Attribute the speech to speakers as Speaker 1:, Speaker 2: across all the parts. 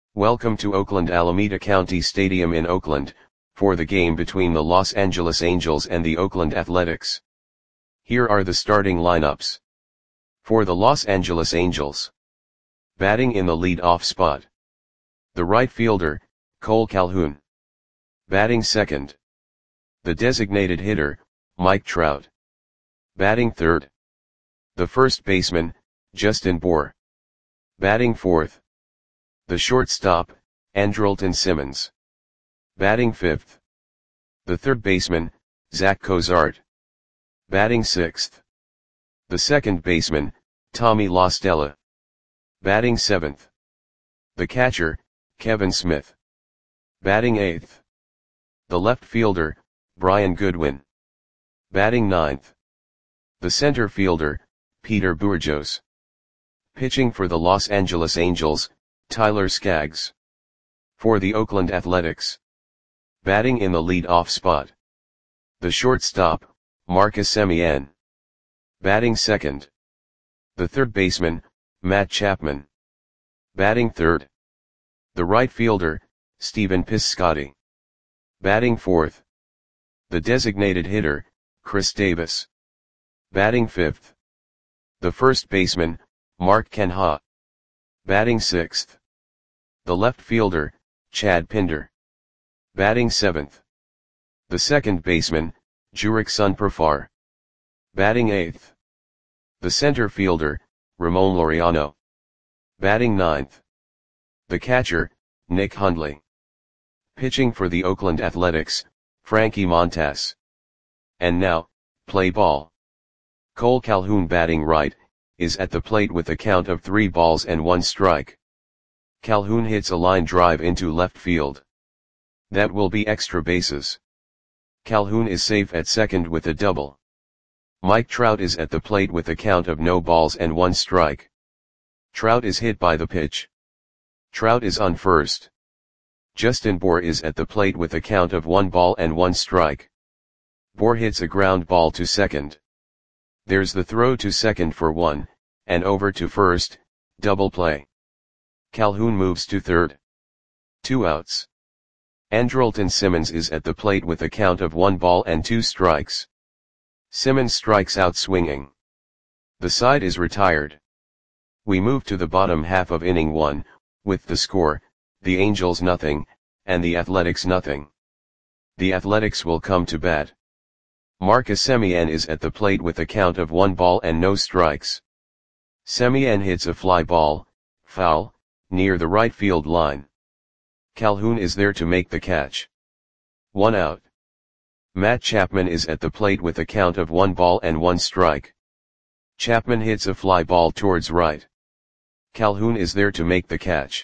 Speaker 1: Welcome to Oakland Alameda County Stadium in Oakland, for the game between the Los Angeles Angels and the Oakland Athletics. Here are the starting lineups. For the Los Angeles Angels. Batting in the lead-off spot. The right fielder, Cole Calhoun. Batting second. The designated hitter, Mike Trout. Batting third. The first baseman, Justin Bour. Batting fourth. The shortstop, Andrelton Simmons. Batting fifth. The third baseman, Zach Cozart. Batting sixth. The second baseman, Tommy La Stella. Batting seventh. The catcher, Kevin Smith. Batting eighth. The left fielder, Brian Goodwin. Batting ninth. The center fielder, Peter Bourjos. Pitching for the Los Angeles Angels, Tyler Skaggs. For the Oakland Athletics. Batting in the lead-off spot. The shortstop, Marcus Semien. Batting second. The third baseman, Matt Chapman. Batting third. The right fielder, Stephen Piscotty. Batting fourth. The designated hitter, Chris Davis. Batting fifth. The first baseman, Mark Canha. Batting sixth. The left fielder, Chad Pinder. Batting seventh. The second baseman, Jurickson Profar. Batting eighth. The center fielder, Ramon Laureano. Batting ninth. The catcher, Nick Hundley. Pitching for the Oakland Athletics, Frankie Montas. And now, play ball. Cole Calhoun batting right, is at the plate with a count of 3 balls and 1 strike. Calhoun hits a line drive into left field. That will be extra bases. Calhoun is safe at second with a double. Mike Trout is at the plate with a count of no balls and 1 strike. Trout is hit by the pitch. Trout is on first. Justin Bour is at the plate with a count of 1 ball and 1 strike. Bour hits a ground ball to second. There's the throw to second for 1, and over to first, double play. Calhoun moves to third. 2 outs. Andrelton Simmons is at the plate with a count of 1 ball and 2 strikes. Simmons strikes out swinging. The side is retired. We move to the bottom half of inning 1, with the score, the Angels nothing, and the Athletics nothing. The Athletics will come to bat. Marcus Semien is at the plate with a count of 1 ball and no strikes. Semien hits a fly ball, foul, near the right field line. Calhoun is there to make the catch. 1 out. Matt Chapman is at the plate with a count of 1 ball and 1 strike. Chapman hits a fly ball towards right. Calhoun is there to make the catch.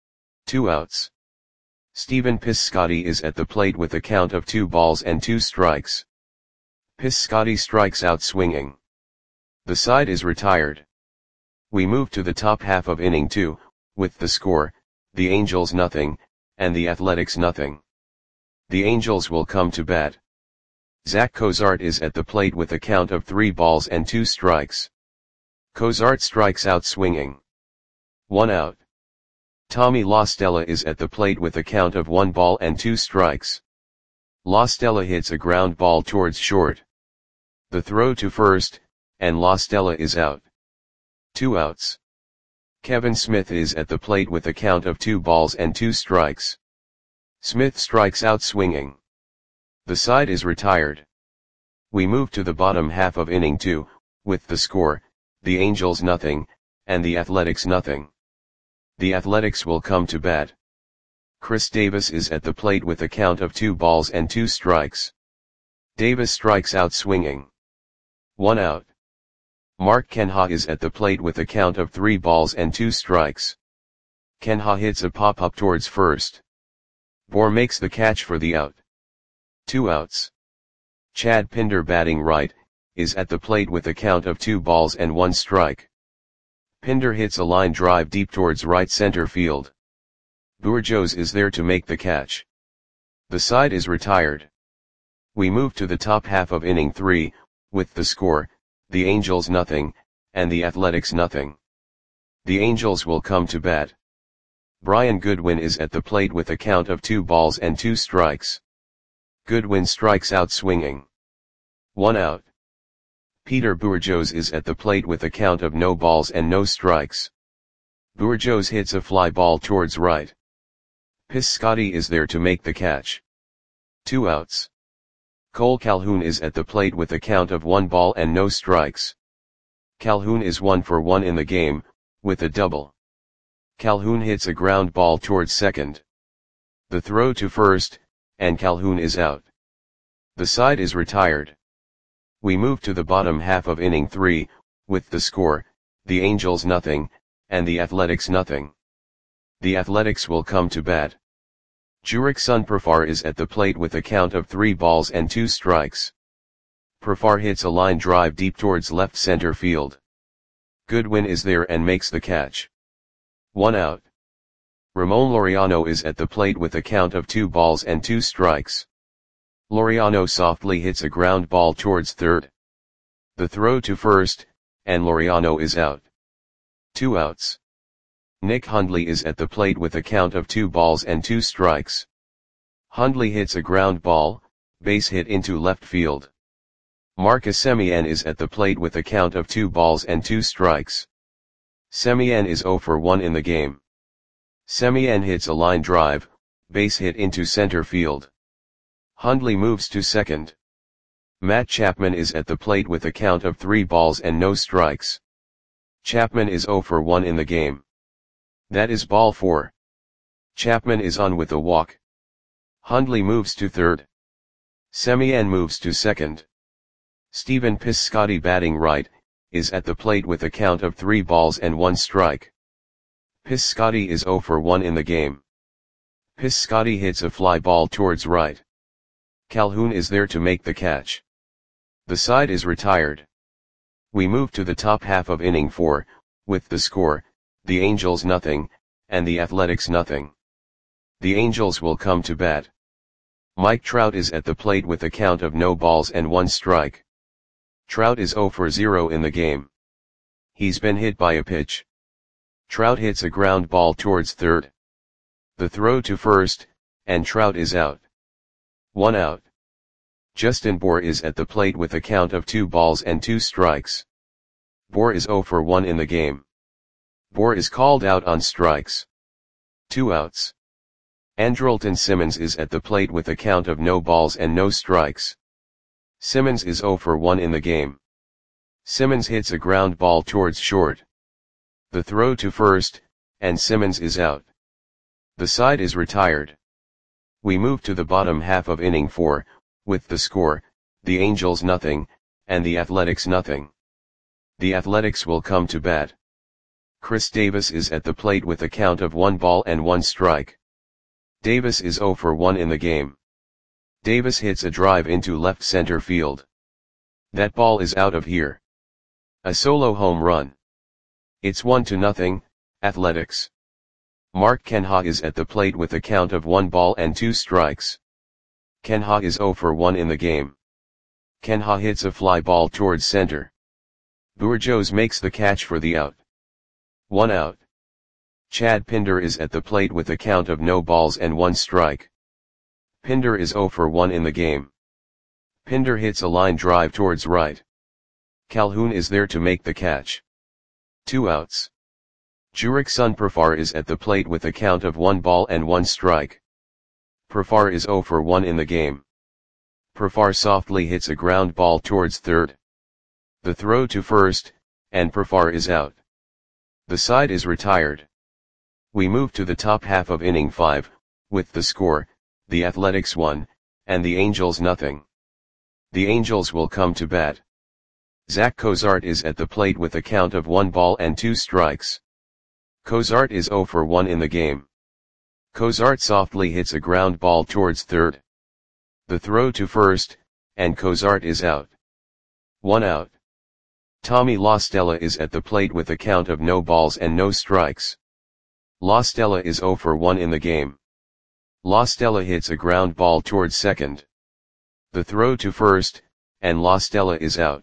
Speaker 1: 2 outs. Stephen Piscotty is at the plate with a count of 2 balls and 2 strikes. Piscotty strikes out swinging. The side is retired. We move to the top half of inning 2, with the score, the Angels nothing, and the Athletics nothing. The Angels will come to bat. Zach Cozart is at the plate with a count of 3 balls and 2 strikes. Cozart strikes out swinging. 1 out. Tommy La Stella is at the plate with a count of 1 ball and 2 strikes. La Stella hits a ground ball towards short. The throw to first, and La Stella is out. 2 outs. Kevin Smith is at the plate with a count of 2 balls and 2 strikes. Smith strikes out swinging. The side is retired. We move to the bottom half of inning 2, with the score, the Angels nothing, and the Athletics nothing. The Athletics will come to bat. Chris Davis is at the plate with a count of 2 balls and 2 strikes. Davis strikes out swinging. 1 out. Mark Canha is at the plate with a count of 3 balls and 2 strikes. Canha hits a pop-up towards first. Bour makes the catch for the out. 2 outs. Chad Pinder batting right, is at the plate with a count of 2 balls and 1 strike. Pinder hits a line drive deep towards right center field. Bourjos is there to make the catch. The side is retired. We move to the top half of inning 3, with the score, the Angels nothing, and the Athletics nothing. The Angels will come to bat. Brian Goodwin is at the plate with a count of 2 balls and 2 strikes. Goodwin strikes out swinging. 1 out. Peter Bourgeois is at the plate with a count of no balls and no strikes. Bourgeois hits a fly ball towards right. Piscotty is there to make the catch. 2 outs. Cole Calhoun is at the plate with a count of 1 ball and no strikes. Calhoun is 1 for 1 in the game, with a double. Calhoun hits a ground ball towards second. The throw to first, and Calhoun is out. The side is retired. We move to the bottom half of inning 3, with the score, the Angels nothing, and the Athletics nothing. The Athletics will come to bat. Jurickson Profar is at the plate with a count of 3 balls and 2 strikes. Profar hits a line drive deep towards left center field. Goodwin is there and makes the catch. 1 out. Ramon Laureano is at the plate with a count of 2 balls and 2 strikes. Laureano softly hits a ground ball towards third. The throw to first, and Laureano is out. 2 outs. Nick Hundley is at the plate with a count of 2 balls and 2 strikes. Hundley hits a ground ball, base hit into left field. Marcus Semien is at the plate with a count of 2 balls and 2 strikes. Semien is 0 for 1 in the game. Semien hits a line drive, base hit into center field. Hundley moves to second. Matt Chapman is at the plate with a count of 3 balls and no strikes. Chapman is 0 for 1 in the game. That is ball 4. Chapman is on with a walk. Hundley moves to third. Semien moves to second. Stephen Piscotty, batting right, is at the plate with a count of 3 balls and 1 strike. Piscotty is 0 for 1 in the game. Piscotty hits a fly ball towards right. Calhoun is there to make the catch. The side is retired. We move to the top half of inning 4, with the score, the Angels nothing, and the Athletics nothing. The Angels will come to bat. Mike Trout is at the plate with a count of no balls and 1 strike. Trout is 0 for 0 in the game. He's been hit by a pitch. Trout hits a ground ball towards third. The throw to first, and Trout is out. 1 out. Justin Bour is at the plate with a count of 2 balls and 2 strikes. Bour is 0 for 1 in the game. Bour is called out on strikes. 2 outs. Andrelton Simmons is at the plate with a count of no balls and no strikes. Simmons is 0 for 1 in the game. Simmons hits a ground ball towards short. The throw to first, and Simmons is out. The side is retired. We move to the bottom half of inning 4, with the score, the Angels nothing, and the Athletics nothing. The Athletics will come to bat. Chris Davis is at the plate with a count of 1 ball and 1 strike. Davis is 0 for 1 in the game. Davis hits a drive into left center field. That ball is out of here. A solo home run. It's 1-0, Athletics. Mark Canha is at the plate with a count of 1 ball and 2 strikes. Canha is 0 for 1 in the game. Canha hits a fly ball towards center. Bourgeois makes the catch for the out. 1 out. Chad Pinder is at the plate with a count of no balls and 1 strike. Pinder is 0 for 1 in the game. Pinder hits a line drive towards right. Calhoun is there to make the catch. 2 outs. Jurickson Profar is at the plate with a count of 1 ball and 1 strike. Profar is 0 for 1 in the game. Profar softly hits a ground ball towards third. The throw to first, and Profar is out. The side is retired. We move to the top half of inning 5, with the score, the Athletics 1, and the Angels nothing. The Angels will come to bat. Zach Cozart is at the plate with a count of 1 ball and 2 strikes. Cozart is 0 for 1 in the game. Cozart softly hits a ground ball towards third. The throw to first, and Cozart is out. 1 out. Tommy La Stella is at the plate with a count of no balls and no strikes. La Stella is 0 for 1 in the game. La Stella hits a ground ball towards second. The throw to first, and La Stella is out.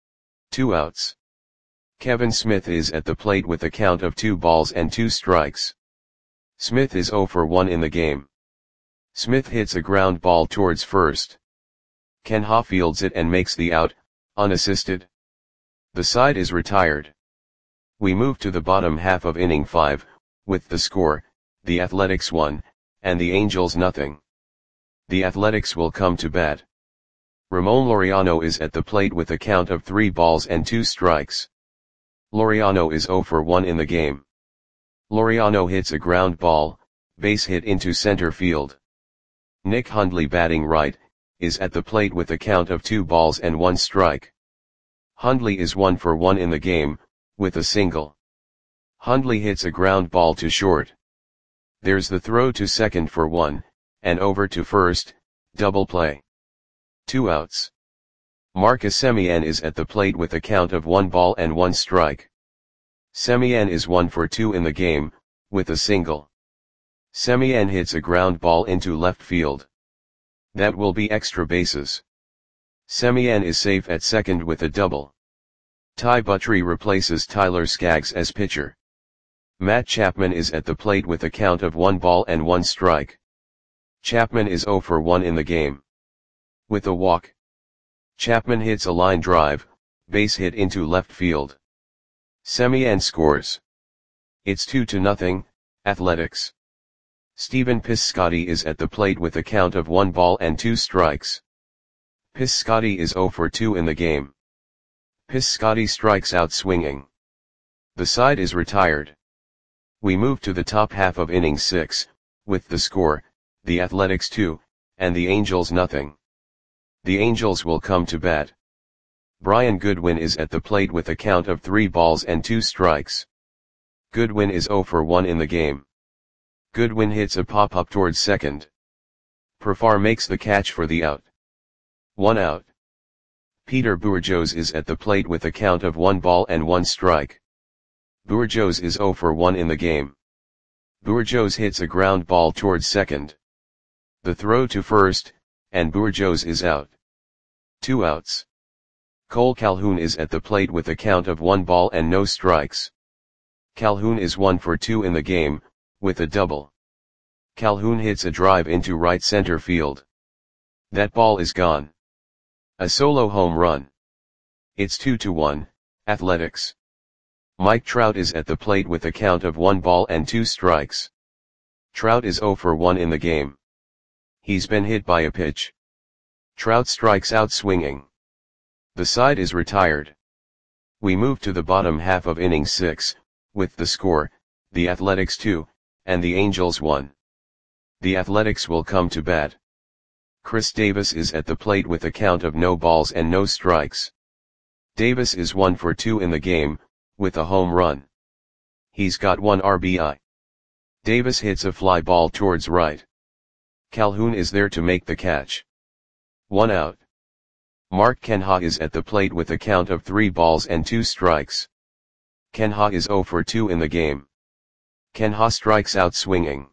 Speaker 1: 2 outs. Kevin Smith is at the plate with a count of 2 balls and 2 strikes. Smith is 0 for 1 in the game. Smith hits a ground ball towards first. Kenha fields it and makes the out, unassisted. The side is retired. We move to the bottom half of inning 5, with the score, the Athletics 1, and the Angels nothing. The Athletics will come to bat. Ramon Laureano is at the plate with a count of 3 balls and 2 strikes. Laureano is 0 for 1 in the game. Laureano hits a ground ball, base hit into center field. Nick Hundley, batting right, is at the plate with a count of 2 balls and 1 strike. Hundley is 1 for 1 in the game, with a single. Hundley hits a ground ball to short. There's the throw to second for 1, and over to first, double play. 2 outs. Marcus Semien is at the plate with a count of 1 ball and 1 strike. Semien is 1 for 2 in the game, with a single. Semien hits a ground ball into left field. That will be extra bases. Semien is safe at second with a double. Ty Buttrey replaces Tyler Skaggs as pitcher. Matt Chapman is at the plate with a count of 1 ball and 1 strike. Chapman is 0 for 1 in the game. With a walk. Chapman hits a line drive, base hit into left field. Semien scores. It's 2-0, Athletics. Stephen Piscotty is at the plate with a count of 1 ball and 2 strikes. Piscotty is 0 for 2 in the game. Piscotty strikes out swinging. The side is retired. We move to the top half of inning 6, with the score, the Athletics 2, and the Angels nothing. The Angels will come to bat. Brian Goodwin is at the plate with a count of 3 balls and 2 strikes. Goodwin is 0 for 1 in the game. Goodwin hits a pop-up towards second. Profar makes the catch for the out. 1 out. Peter Bourjos is at the plate with a count of 1 ball and 1 strike. Bourjos is 0 for 1 in the game. Bourjos hits a ground ball towards second. The throw to first, and Bourjos is out. 2 outs. Cole Calhoun is at the plate with a count of 1 ball and no strikes. Calhoun is 1 for 2 in the game, with a double. Calhoun hits a drive into right center field. That ball is gone. A solo home run. It's 2-1, Athletics. Mike Trout is at the plate with a count of 1 ball and 2 strikes. Trout is 0 for 1 in the game. He's been hit by a pitch. Trout strikes out swinging. The side is retired. We move to the bottom half of inning 6, with the score, the Athletics 2, and the Angels 1. The Athletics will come to bat. Chris Davis is at the plate with a count of no balls and no strikes. Davis is 1 for 2 in the game, with a home run. He's got 1 RBI. Davis hits a fly ball towards right. Calhoun is there to make the catch. 1 out. Mark Kenha is at the plate with a count of 3 balls and 2 strikes. Kenha is 0 for 2 in the game. Kenha strikes out swinging.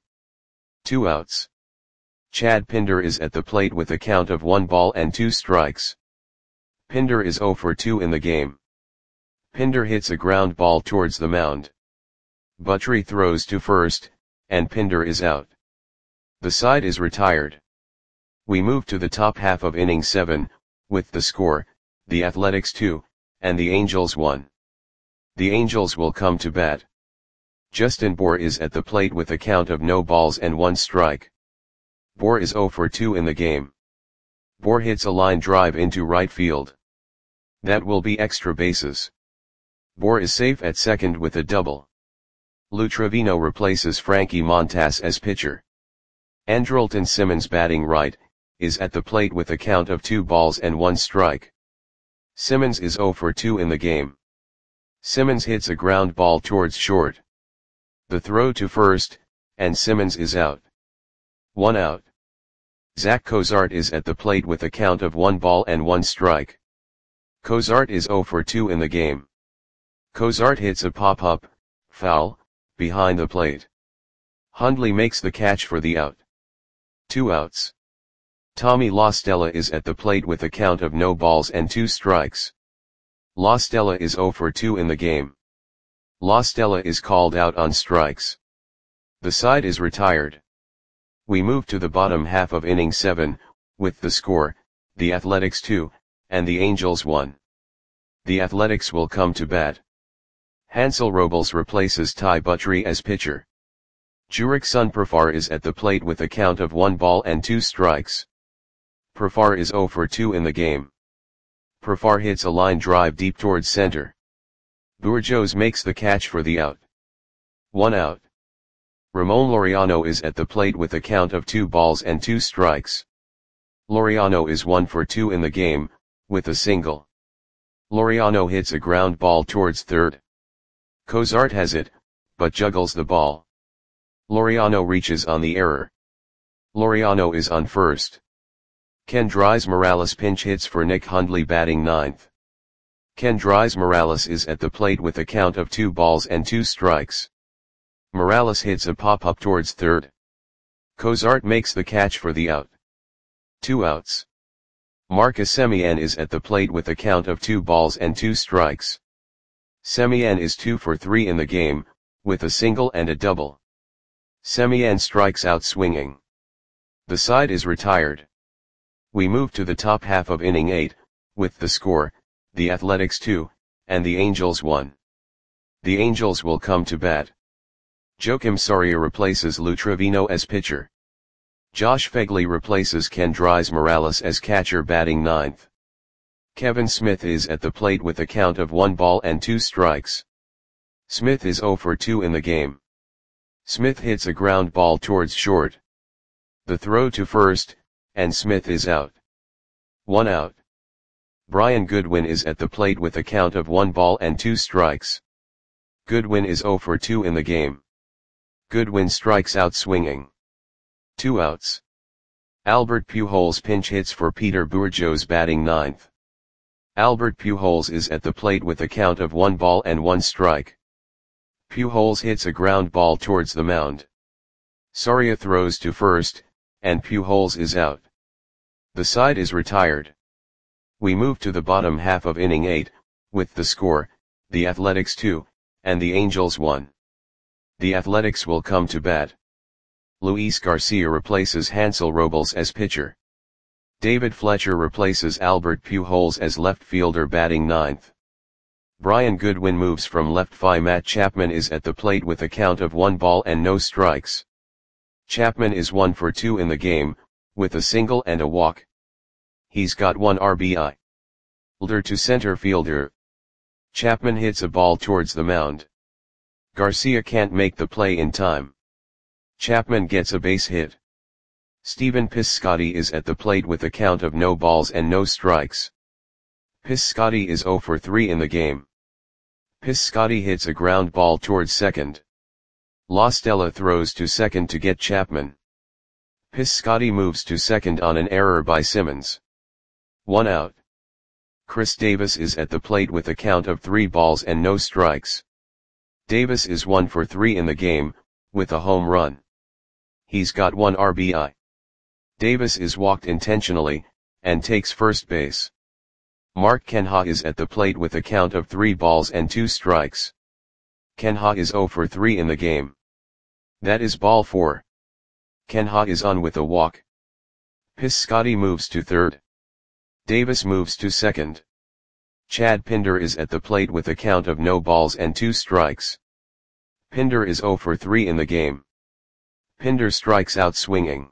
Speaker 1: 2 outs. Chad Pinder is at the plate with a count of 1 ball and 2 strikes. Pinder is 0 for 2 in the game. Pinder hits a ground ball towards the mound. Buttrey throws to first, and Pinder is out. The side is retired. We move to the top half of inning 7, with the score, the Athletics 2, and the Angels 1. The Angels will come to bat. Justin Bour is at the plate with a count of no balls and 1 strike. Bour is 0 for 2 in the game. Bour hits a line drive into right field. That will be extra bases. Bour is safe at second with a double. Lou Trevino replaces Frankie Montas as pitcher. Andrelton Simmons, batting right, is at the plate with a count of 2 balls and 1 strike. Simmons is 0 for 2 in the game. Simmons hits a ground ball towards short. The throw to first, and Simmons is out. 1 out. Zach Cozart is at the plate with a count of 1 ball and 1 strike. Cozart is 0 for 2 in the game. Cozart hits a pop-up, foul, behind the plate. Hundley makes the catch for the out. 2 outs. Tommy La Stella is at the plate with a count of no balls and 2 strikes. La Stella is 0 for 2 in the game. La Stella is called out on strikes. The side is retired. We move to the bottom half of inning 7, with the score, the Athletics 2, and the Angels 1. The Athletics will come to bat. Hansel Robles replaces Ty Buttrey as pitcher. Jurickson Profar is at the plate with a count of 1 ball and 2 strikes. Profar is 0 for 2 in the game. Profar hits a line drive deep towards center. Bourjos makes the catch for the out. 1 out. Ramon Laureano is at the plate with a count of 2 balls and 2 strikes. Laureano is 1 for 2 in the game, with a single. Laureano hits a ground ball towards third. Cozart has it, but juggles the ball. Laureano reaches on the error. Laureano is on first. Kendrys Morales pinch hits for Nick Hundley batting 9th. Kendrys Morales is at the plate with a count of 2 balls and 2 strikes. Morales hits a pop-up towards third. Cozart makes the catch for the out. 2 outs. Marcus Semien is at the plate with a count of 2 balls and 2 strikes. Semien is 2 for 3 in the game, with a single and a double. Semien strikes out swinging. The side is retired. We move to the top half of inning 8, with the score, the Athletics 2, and the Angels 1. The Angels will come to bat. Joakim Soria replaces Lou Trevino as pitcher. Josh Phegley replaces Kendrys Morales as catcher batting 9th. Kevin Smith is at the plate with a count of 1 ball and 2 strikes. Smith is 0 for 2 in the game. Smith hits a ground ball towards short. The throw to first, and Smith is out. 1 out. Brian Goodwin is at the plate with a count of 1 ball and 2 strikes. Goodwin is 0 for 2 in the game. Goodwin strikes out swinging. 2 outs. Albert Pujols pinch hits for Peter Bourjos batting 9th. Albert Pujols is at the plate with a count of 1 ball and 1 strike. Pujols hits a ground ball towards the mound. Soria throws to first, and Pujols is out. The side is retired. We move to the bottom half of inning 8, with the score, the Athletics 2, and the Angels 1. The Athletics will come to bat. Luis Garcia replaces Hansel Robles as pitcher. David Fletcher replaces Albert Pujols as left fielder batting 9th. Brian Goodwin moves from left. Matt Chapman is at the plate with a count of 1 ball and no strikes. Chapman is 1 for 2 in the game, with a single and a walk. He's got 1 RBI. Fielder to center fielder. Chapman hits a ball towards the mound. Garcia can't make the play in time. Chapman gets a base hit. Stephen Piscotty is at the plate with a count of no balls and no strikes. Piscotty is 0 for 3 in the game. Piscotty hits a ground ball towards second. La Stella throws to second to get Chapman. Piscotty moves to second on an error by Simmons. 1 out. Chris Davis is at the plate with a count of 3 balls and no strikes. Davis is 1 for 3 in the game, with a home run. He's got 1 RBI. Davis is walked intentionally, and takes first base. Mark Canha is at the plate with a count of 3 balls and 2 strikes. Canha is 0 for 3 in the game. That is ball 4. Canha is on with a walk. Piscotty moves to third. Davis moves to second. Chad Pinder is at the plate with a count of no balls and 2 strikes. Pinder is 0 for 3 in the game. Pinder strikes out swinging.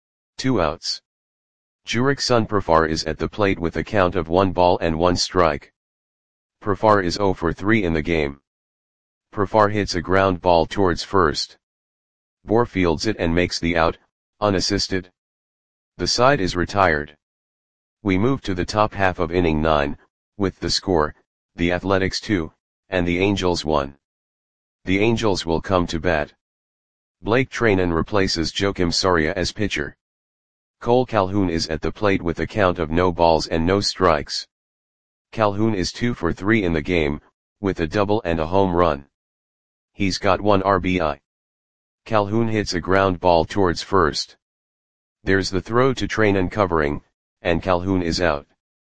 Speaker 1: 2 outs. Jurickson Profar is at the plate with a count of 1 ball and 1 strike. Profar is 0 for 3 in the game. Profar hits a ground ball towards first. Bohr fields it and makes the out, unassisted. The side is retired. We move to the top half of inning 9, with the score, the Athletics 2, and the Angels 1. The Angels will come to bat. Blake Treinen replaces Joakim Soria as pitcher. Cole Calhoun is at the plate with a count of no balls and no strikes. Calhoun is 2 for 3 in the game, with a double and a home run. He's got 1 RBI. Calhoun hits a ground ball towards first. There's the throw to Treinen covering, and Calhoun is out.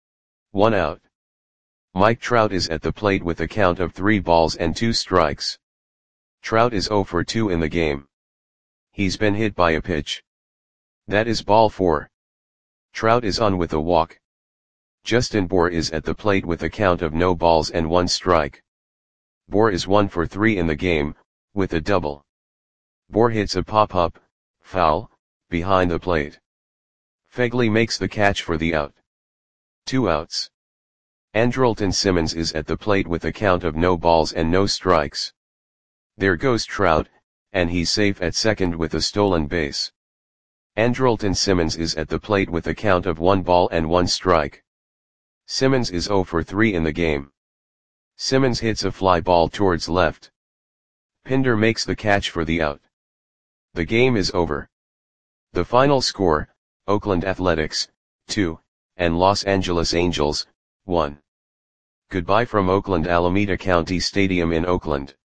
Speaker 1: 1 out. Mike Trout is at the plate with a count of 3 balls and 2 strikes. Trout is 0 for 2 in the game. He's been hit by a pitch. That is ball 4. Trout is on with a walk. Justin Bour is at the plate with a count of no balls and 1 strike. Bour is 1 for 3 in the game, with a double. Bour hits a pop-up, foul, behind the plate. Phegley makes the catch for the out. 2 outs. Andrelton Simmons is at the plate with a count of no balls and no strikes. There goes Trout, and he's safe at second with a stolen base. Andrelton Simmons is at the plate with a count of 1 ball and 1 strike. Simmons is 0 for 3 in the game. Simmons hits a fly ball towards left. Pinder makes the catch for the out. The game is over. The final score, Oakland Athletics, 2, and Los Angeles Angels, 1. Goodbye from Oakland Alameda County Stadium in Oakland.